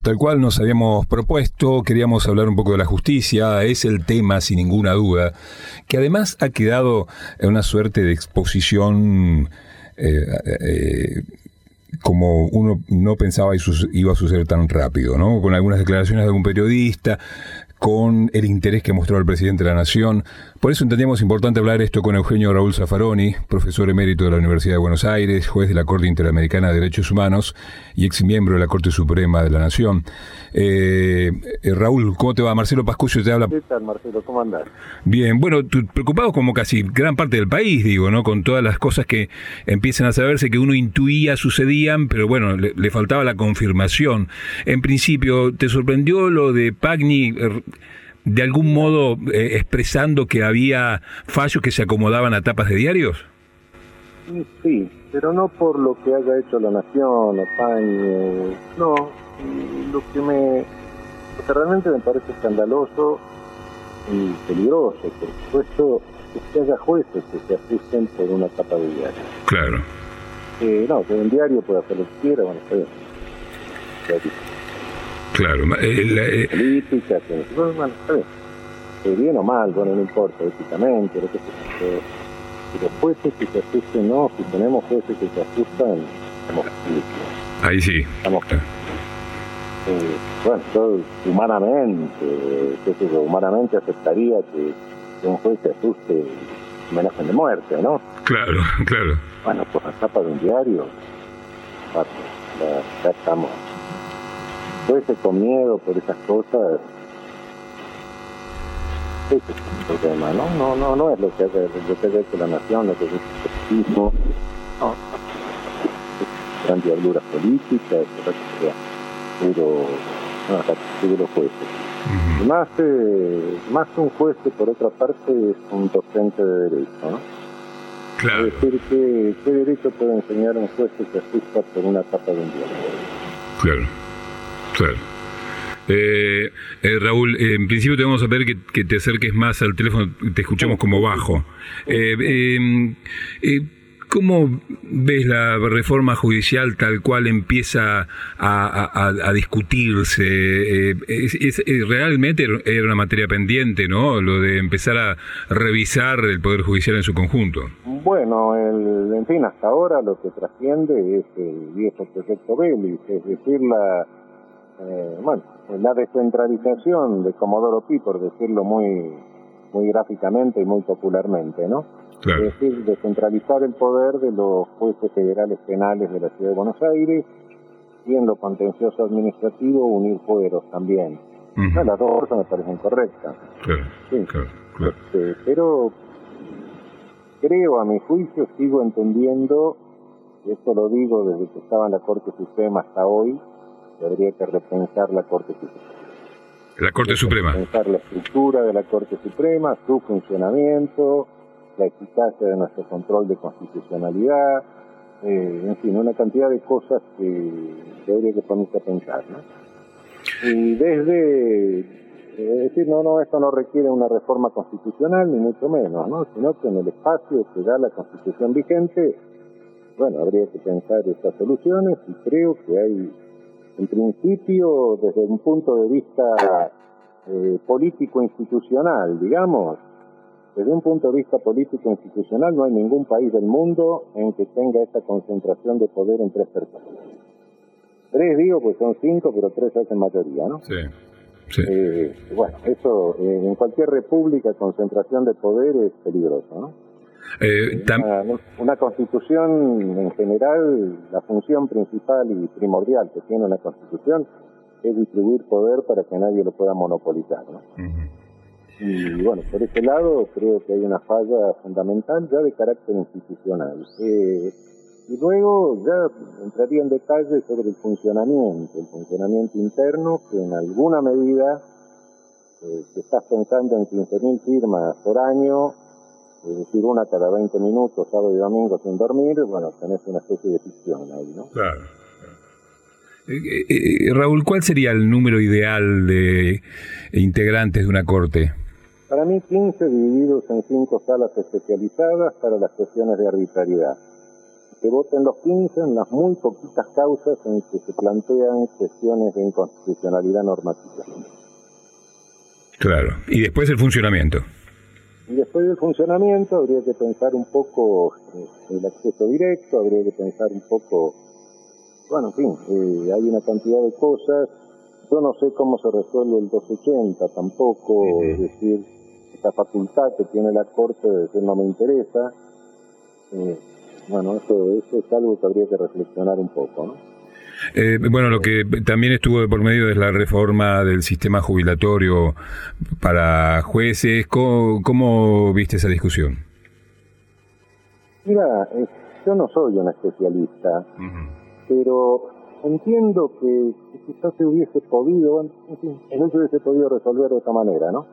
Tal cual nos habíamos propuesto, queríamos hablar un poco de la justicia, es el tema sin ninguna duda, que además ha quedado en una suerte de exposición como uno no pensaba iba a suceder tan rápido, ¿no? Con algunas declaraciones de algún periodista, con el interés que mostró el presidente de la Nación. Por eso entendíamos importante hablar esto con Eugenio Raúl Zaffaroni, profesor emérito de la Universidad de Buenos Aires, juez de la Corte Interamericana de Derechos Humanos y exmiembro de la Corte Suprema de la Nación. Raúl, ¿cómo te va? Marcelo Pascuccio te habla. ¿Qué tal, Marcelo? ¿Cómo andás? Bien, bueno, preocupado como casi gran parte del país, digo, ¿no? Con todas las cosas que empiezan a saberse que uno intuía sucedían, pero bueno, le faltaba la confirmación. En principio, ¿te sorprendió lo de Pagni de algún modo expresando que había fallos que se acomodaban a tapas de diarios? Sí, pero no por lo que haya hecho la Nación o Pagni, no. Lo que realmente me parece escandaloso y peligroso, por supuesto, es que haya jueces que se asusten por una tapa de diario. Claro. No, que un diario puede hacer lo que quiera, bueno, está bien. Claro. Política, bueno, está bien. Bien o mal, bueno, no importa, éticamente, lo que sea. Si los jueces que se asusten, no, si tenemos jueces que se asustan, estamos listos. Ahí sí. Estamos bueno, yo humanamente aceptaría que un juez se asuste y amenacen de muerte, ¿no? Claro, claro. Bueno, por la tapa de un diario, ya estamos. Jueces con miedo por esas cosas, ese es el problema, ¿no? No es lo que haya hecho la Nación, lo que es el fascismo, no. Es gran diablura política, pero los jueces. Uh-huh. Más un juez que por otra parte es un docente de derecho, ¿no? Claro. Es decir, ¿qué derecho puede enseñar un juez que se asusta por una tapa de un diario? Claro, claro. Raúl, en principio te vamos a pedir que te acerques más al teléfono, te escuchamos como bajo. ¿Cómo ves la reforma judicial tal cual empieza a discutirse? Realmente era una materia pendiente, ¿no? Lo de empezar a revisar el Poder Judicial en su conjunto. Bueno, en fin, hasta ahora lo que trasciende es el viejo proyecto Bellis, es decir, la descentralización de Comodoro Pi, por decirlo muy gráficamente y muy popularmente, ¿no? Claro. Es decir, descentralizar el poder de los jueces federales penales de la Ciudad de Buenos Aires y en lo contencioso administrativo unir fueros también. Uh-huh. Las dos cosas me parecen correctas. Claro, sí. claro. Pero creo, a mi juicio, sigo entendiendo, y esto lo digo desde que estaba en la Corte Suprema hasta hoy, que habría que repensar la Corte Suprema. La Corte Suprema. Repensar la estructura de la Corte Suprema, su funcionamiento, la eficacia de nuestro control de constitucionalidad, en fin, una cantidad de cosas que habría que ponerse a pensar, ¿no? Y es decir, esto no requiere una reforma constitucional, ni mucho menos, ¿no? Sino que en el espacio que da la Constitución vigente, bueno, habría que pensar estas soluciones y creo que hay, en principio, desde un punto de vista político-institucional, digamos, desde un punto de vista político-institucional no hay ningún país del mundo en que tenga esta concentración de poder en 3 personas. 3 digo, pues son 5, pero 3 hacen mayoría, ¿no? Sí, sí. Bueno, eso en cualquier república, concentración de poder es peligroso, ¿no? Una constitución, en general, la función principal y primordial que tiene una constitución es distribuir poder para que nadie lo pueda monopolizar, ¿no? Uh-huh. Y bueno, por ese lado creo que hay una falla fundamental ya de carácter institucional. Y luego ya entraría en detalle sobre el funcionamiento interno, que en alguna medida, si estás pensando en 15.000 firmas por año, es decir, una cada 20 minutos, sábado y domingo sin dormir, bueno, tenés una especie de ficción ahí, ¿no? Claro. Raúl, ¿cuál sería el número ideal de integrantes de una corte? Para mí 15 divididos en 5 salas especializadas para las cuestiones de arbitrariedad. que voten los 15 en las muy poquitas causas en que se plantean cuestiones de inconstitucionalidad normativa. Claro. Y después el funcionamiento. Y después del funcionamiento habría que pensar un poco el acceso directo, habría que pensar un poco, bueno, en fin, hay una cantidad de cosas. Yo no sé cómo se resuelve el 280 tampoco, es decir, esta facultad que tiene la Corte de decir no me interesa. Bueno, eso es algo que habría que reflexionar un poco, ¿no? Bueno, lo que también estuvo de por medio es la reforma del sistema jubilatorio para jueces. ¿Cómo viste esa discusión? Mira, yo no soy un especialista, pero entiendo que quizás se hubiese podido, en fin, no se hubiese podido resolver de otra manera, ¿no?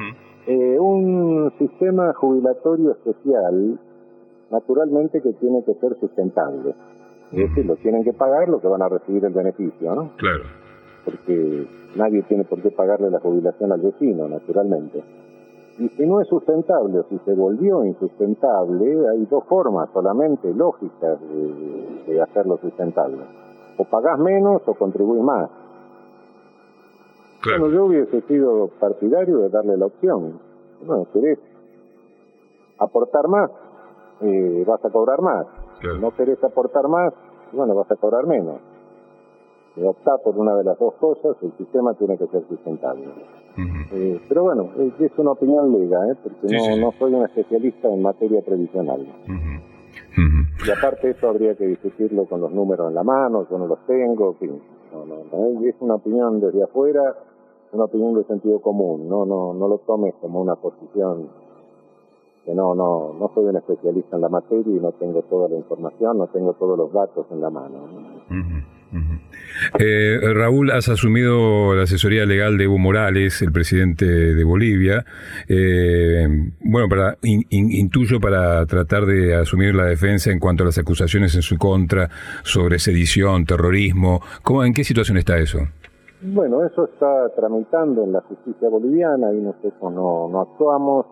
Un sistema jubilatorio especial, naturalmente que tiene que ser sustentable. Es decir, lo tienen que pagar lo que van a recibir el beneficio, ¿no? Claro. Porque nadie tiene por qué pagarle la jubilación al vecino, naturalmente. Y si no es sustentable o si se volvió insustentable, hay dos formas solamente lógicas de hacerlo sustentable. O pagás menos o contribuís más. Claro. Bueno, yo hubiese sido partidario de darle la opción. Bueno, querés aportar más, vas a cobrar más. Claro. No querés aportar más, bueno, vas a cobrar menos. Si optás por una de las dos cosas, el sistema tiene que ser sustentable. Pero bueno, es una opinión lega, porque no soy un especialista en materia previsional. Y aparte eso habría que discutirlo con los números en la mano, yo no los tengo, en fin. No, es una opinión desde afuera, una opinión de sentido común, no lo tomes como una posición. Que no soy un especialista en la materia y no tengo toda la información, no tengo todos los datos en la mano. Raúl, has asumido la asesoría legal de Evo Morales, el presidente de Bolivia. Bueno, intuyo para tratar de asumir la defensa en cuanto a las acusaciones en su contra sobre sedición, terrorismo. ¿En qué situación está eso? Bueno, eso está tramitando en la justicia boliviana y nosotros no actuamos.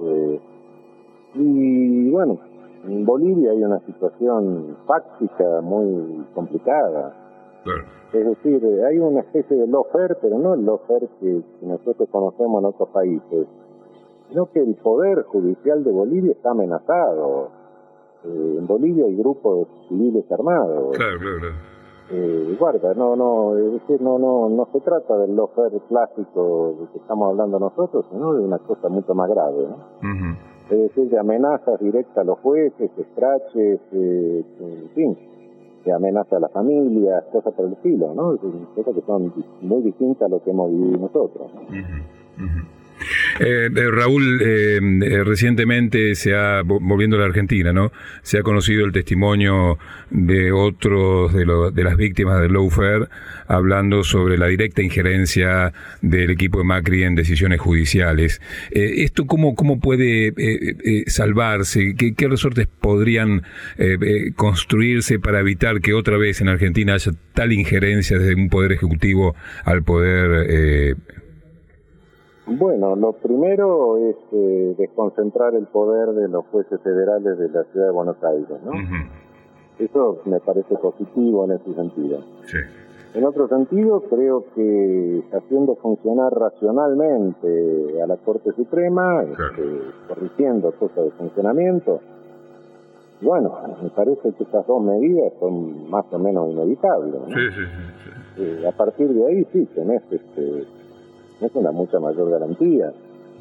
Y bueno, en Bolivia hay una situación fáctica muy complicada. Claro. Es decir, hay una especie de lawfare, pero no el lawfare que nosotros conocemos en otros países, sino que el poder judicial de Bolivia está amenazado. En Bolivia hay grupos civiles armados. Claro. Guarda, es decir, no se trata del lawfare clásico de que estamos hablando nosotros, sino de una cosa mucho más grave, ¿no? Es decir, de amenazas directas a los jueces, escraches, en fin, de amenaza a las familias, cosas por el estilo, ¿no? Cosas que son muy distintas a lo que hemos vivido nosotros, ¿no? Raúl, recientemente volviendo a la Argentina, ¿no? Se ha conocido el testimonio de otros de las víctimas del lawfare hablando sobre la directa injerencia del equipo de Macri en decisiones judiciales. ¿Esto cómo puede salvarse? ¿Qué resortes podrían construirse para evitar que otra vez en Argentina haya tal injerencia desde un poder ejecutivo al poder Bueno, lo primero es desconcentrar el poder de los jueces federales de la Ciudad de Buenos Aires, ¿no? Eso me parece positivo en ese sentido. Sí. En otro sentido, creo que haciendo funcionar racionalmente a la Corte Suprema, corrigiendo cosas de funcionamiento, bueno, me parece que estas dos medidas son más o menos inevitables, ¿no? Sí. A partir de ahí sí tenés es una mucha mayor garantía.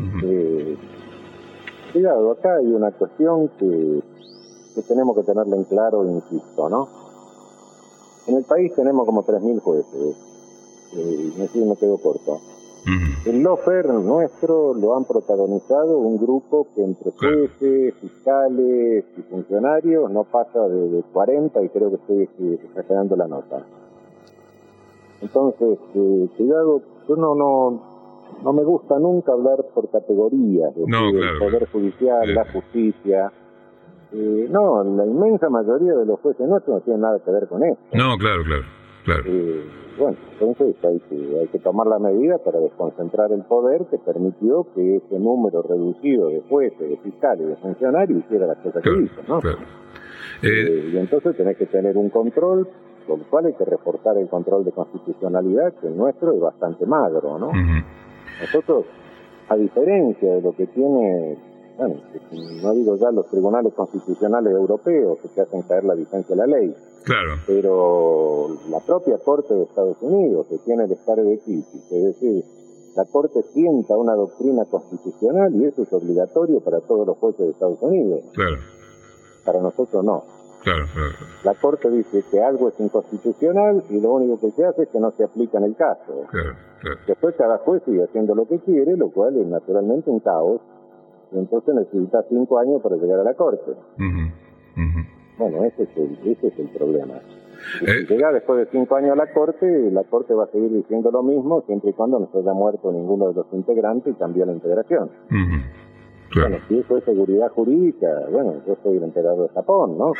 Cuidado, acá hay una cuestión que tenemos que tenerla en claro, insisto, ¿no? En el país tenemos como 3.000 jueces, me quedo corto. El lawfare nuestro lo han protagonizado un grupo que entre jueces, fiscales y funcionarios no pasa de 40 y creo que estoy exagerando la nota. Entonces, cuidado, yo no me gusta nunca hablar por categorías, el Poder Judicial, la justicia. La inmensa mayoría de los jueces nuestros no tienen nada que ver con esto. No, claro. Bueno, entonces hay que tomar la medida para desconcentrar el poder que permitió que ese número reducido de jueces, de fiscales, de funcionarios hiciera las cosas que hizo, ¿no? Claro. Y entonces tenés que tener un control, con lo cual hay que reforzar el control de constitucionalidad, que el nuestro es bastante magro, ¿no? Nosotros, a diferencia de lo que tiene, bueno, no digo ya los tribunales constitucionales europeos que hacen caer la vigencia de la ley, claro, pero la propia Corte de Estados Unidos, que tiene el stare decisis, es decir, la Corte sienta una doctrina constitucional y eso es obligatorio para todos los jueces de Estados Unidos. claro. Para nosotros no. Claro. La Corte dice que algo es inconstitucional y lo único que se hace es que no se aplica en el caso. Claro. Después cada juez sigue haciendo lo que quiere, lo cual es naturalmente un caos, y entonces necesita 5 años para llegar a la Corte. Bueno, ese es el problema. Y si llega después de 5 años a la Corte va a seguir diciendo lo mismo siempre y cuando no se haya muerto ninguno de los integrantes y cambie la integración. Claro. Bueno, si eso es seguridad jurídica, bueno, yo soy el emperador de Japón, ¿no?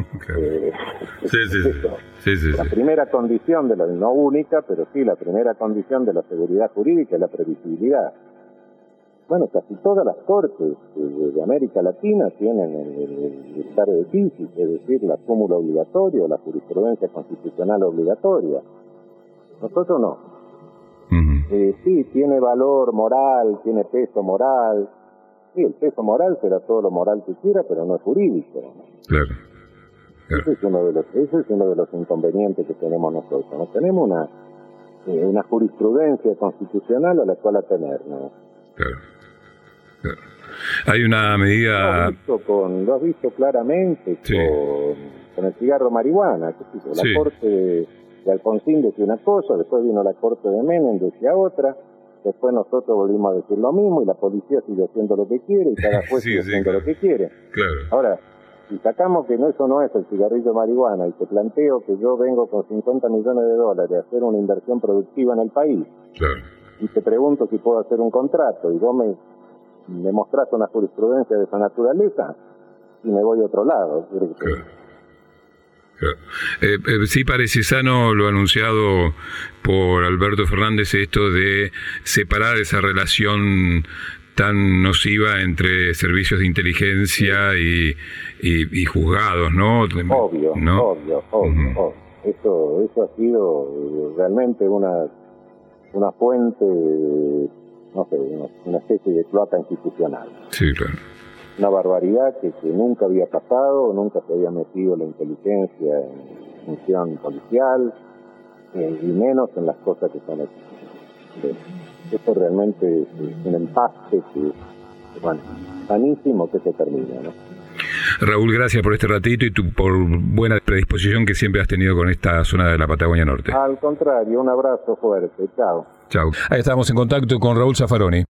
Sí. La primera condición no única, pero sí la primera condición de la seguridad jurídica es la previsibilidad. Bueno, casi todas las cortes de América Latina tienen el stare decisis, es decir, la cúmula obligatoria, la jurisprudencia constitucional obligatoria. Nosotros no. Sí, tiene valor moral, tiene peso moral. Sí, el peso moral será todo lo moral que quiera, pero no es jurídico. Claro. Ese es uno de los inconvenientes que tenemos nosotros. No tenemos una jurisprudencia constitucional a la cual atenernos. Claro. Hay una medida... Lo has visto claramente con el cigarro marihuana. La Corte de Alfonsín decía una cosa, después vino la Corte de Menem, decía otra. Después nosotros volvimos a decir lo mismo y la policía sigue haciendo lo que quiere y cada juez sigue haciendo lo que quiere. Claro. Ahora, si sacamos que eso no es el cigarrillo marihuana y te planteo que yo vengo con $50 millones a hacer una inversión productiva en el país, claro, y te pregunto si puedo hacer un contrato y vos me mostrás una jurisprudencia de esa naturaleza y me voy a otro lado. Sí parece sano lo anunciado por Alberto Fernández, esto de separar esa relación tan nociva entre servicios de inteligencia y juzgados, ¿no? Obvio. Eso ha sido realmente una fuente, no sé, una especie de cloaca institucional. Sí, claro. Una barbaridad que nunca había pasado, nunca se había metido la inteligencia en función policial, y menos en las cosas que son hechas. Esto realmente es un empaste que, bueno, sanísimo que se termina, ¿no? Raúl, gracias por este ratito y por buena predisposición que siempre has tenido con esta zona de la Patagonia Norte. Al contrario, un abrazo fuerte. Chao. Chao. Ahí estamos en contacto con Raúl Zaffaroni.